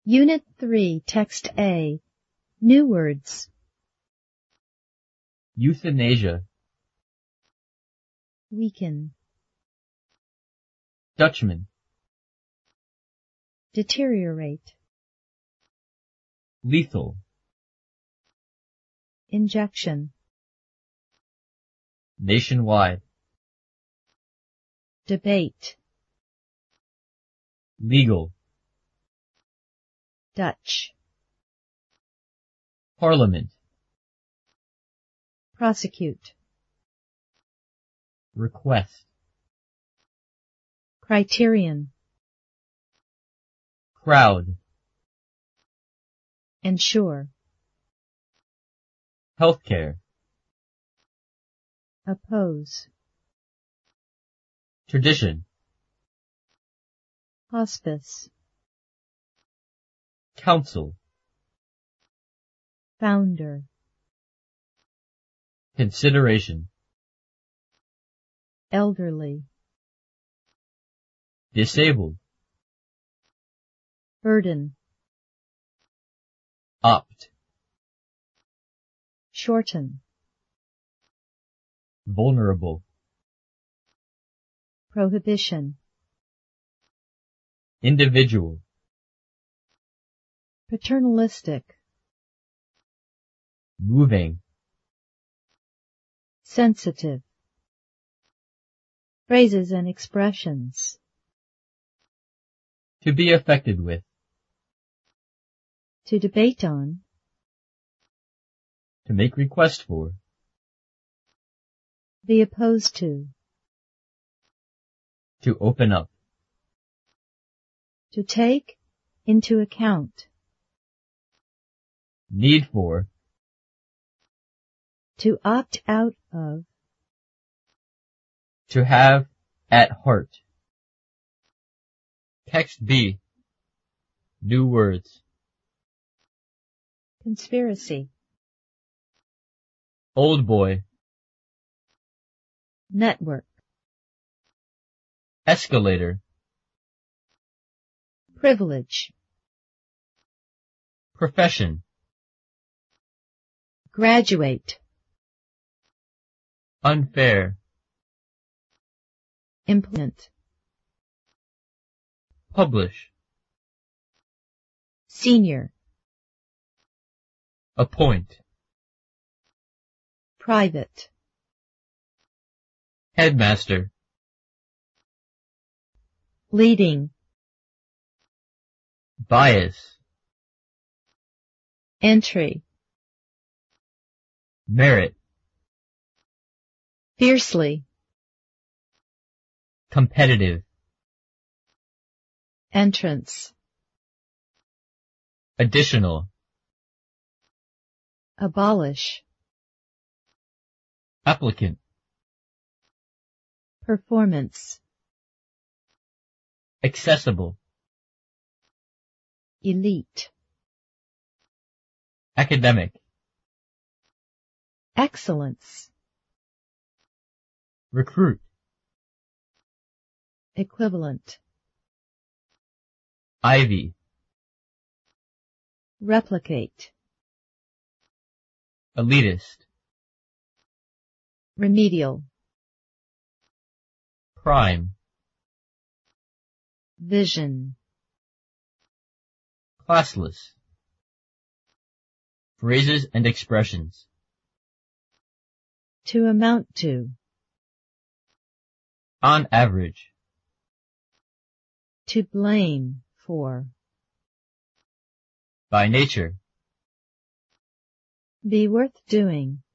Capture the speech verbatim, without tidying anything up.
Unit three, Text A. New words. Euthanasia. Weaken. Dutchman. Deteriorate. Lethal. Injection. Nationwide. Debate. Legal. Dutch. Parliament. Prosecute. Request. Criterion. Crowd. Ensure. Healthcare. Oppose. Tradition. Hospice. Council. Founder. Consideration. Elderly. Disabled. Burden. Opt. Shorten. Vulnerable. Prohibition. Individual. Paternalistic. Moving. Sensitive. Phrases and expressions. To be affected with. To debate on. To make request for. Be opposed to. To open up. To take into account. Need for. To opt out of. To have at heart. Text B. New words. Conspiracy. Old boy. Network. Escalator. Privilege. Profession. Graduate. Unfair. Implement. Publish. Senior. Appoint. Private. Headmaster. Leading. Bias. Entry. Merit. Fiercely. Competitive. Entrance. Additional. Abolish. Applicant. Performance. Accessible. Elite. Academic. Excellence. Recruit. Equivalent. Ivy. Replicate. Elitist. Remedial. Prime. Vision. Classless. Phrases and expressions. To amount to. On average. To blame for. By nature. Be worth doing.